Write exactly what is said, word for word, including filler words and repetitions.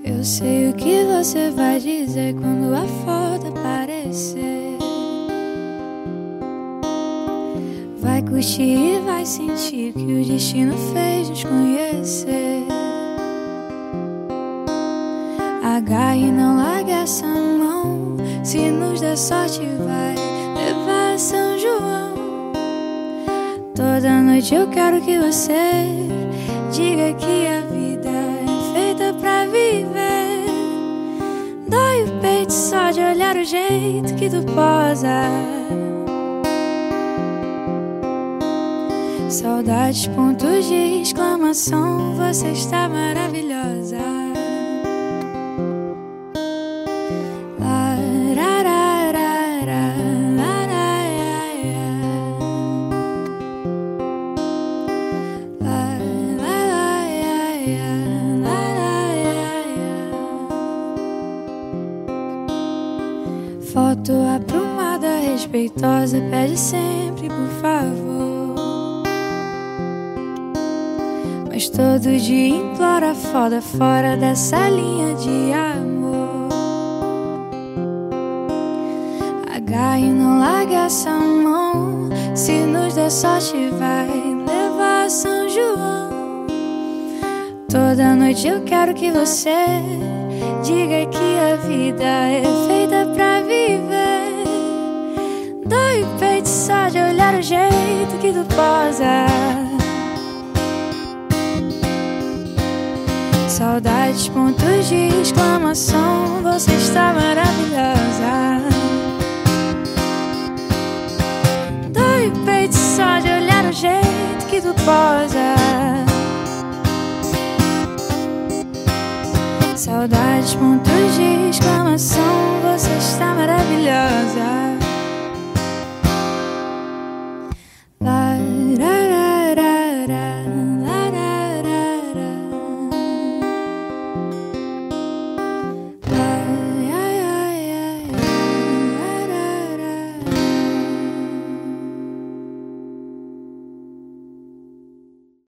Eu sei o que você vai dizer quando a foto aparecer. Vai curtir e vai sentir que o destino fez nos conhecer. Agarre e não largue essa mão. Se nos der sorte vai levar a São João. Toda noite eu quero que você diga que a vida é feita pra viver. Dói o peito só de olhar o jeito que tu posa. Saudades, pontos de exclamação, você está maravilhosa. Foto aprumada, respeitosa, pede sempre por favor. Mas todo dia implora foda fora dessa linha de amor. Agarre e não largue essa mão. Se nos der sorte vai levar a São João. Toda noite eu quero que você diga que a vida é feita pra viver. Dói o peito só de olhar o jeito que tu posa. Saudades, pontos de exclamação, você está maravilhosa. Dói o peito só de olhar o jeito que tu posa. Saudades, pontos